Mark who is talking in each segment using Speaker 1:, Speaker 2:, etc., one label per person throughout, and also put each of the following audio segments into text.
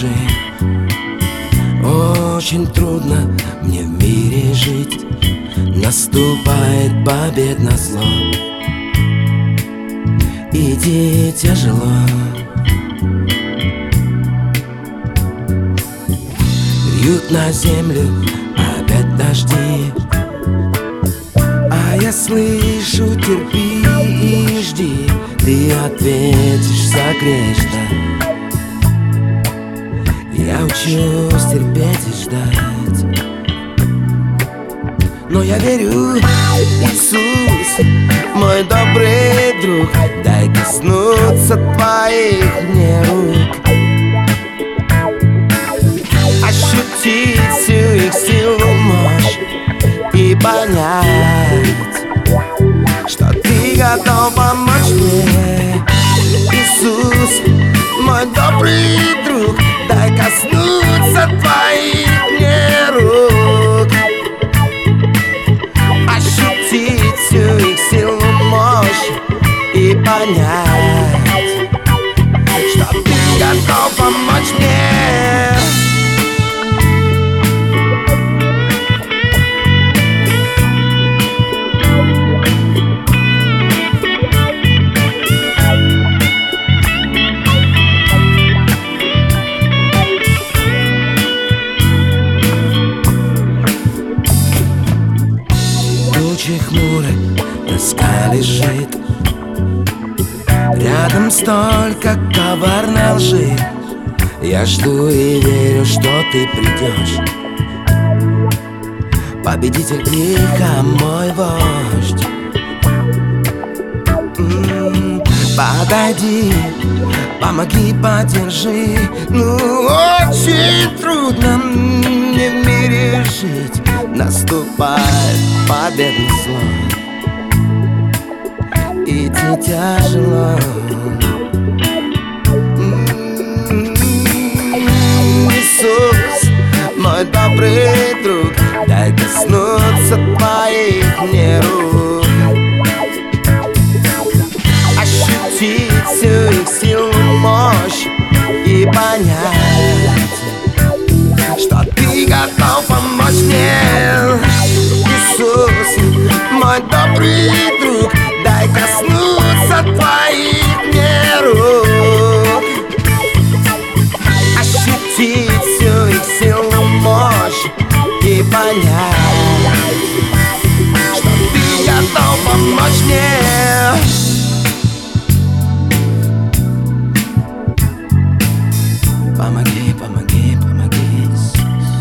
Speaker 1: души. Очень трудно мне в мире жить, наступает победно зло. Иди тяжело. Льют на землю опять дожди, а я слышу: терпи и жди. Ты ответишь, согреешь, да. Я учусь терпеть и ждать. Но я верю, Иисус, мой добрый друг, дай коснуться твоих мне рук, ощутить всю их силу, мощь и понять, что ты готов помочь мне. Иисус, мой добрый друг, дай коснуться твоих мне рук, ощутить всю их силу, мощь и понять, что ты готов помочь мне. Тучи хмуры, тоска лежит, рядом столько коварной лжи. Я жду и верю, что ты придешь, победитель греха, мой вождь. Подойди, помоги, поддержи. Ну, очень трудно мне в мире жить, наступает победный зло. Идти тяжело. Иисус, мой добрый друг, дай коснуться твоих мне рук, ощутить всю их силу, мощь и понять, что ты готов помочь мне. Иисус, мой добрый друг, дай коснуться твоих мне рук, ощутить всю их силу, мощь и понять, что ты готов помочь мне. Помоги, помоги, помоги, Иисус.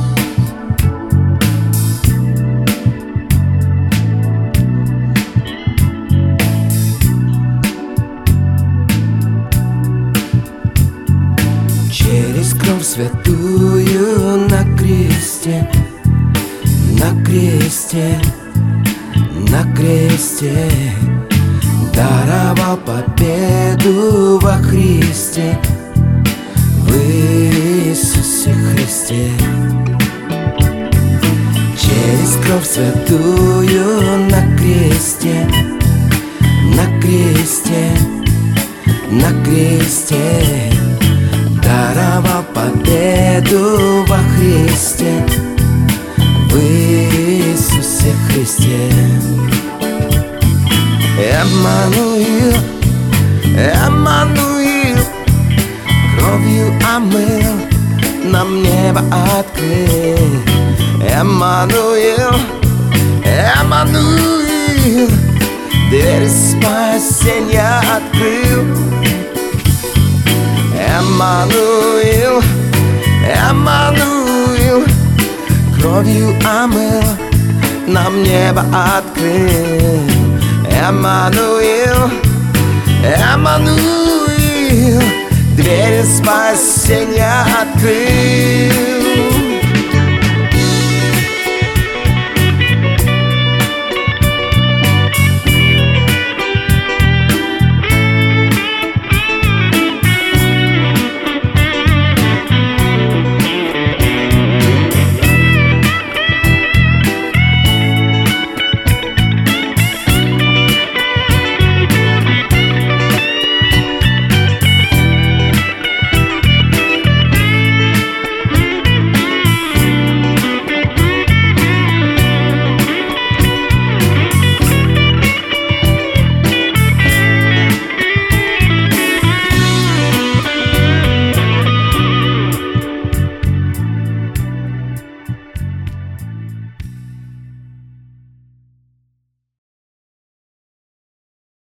Speaker 1: Через кровь святую на кресте, на кресте, на кресте даровал победу во Христе, в Иисусе Христе. Через кровь святую на кресте, на кресте, на кресте даровал победу во Христе, в Иисусе Христе. Эммануил, Эммануил, кровью омыл, нам небо открыл. Эммануил, Эммануил, дверь спасения открыл. Эммануил, Эммануил, кровью омыл, нам небо открыл. Эммануил, Эммануил, дверь спасения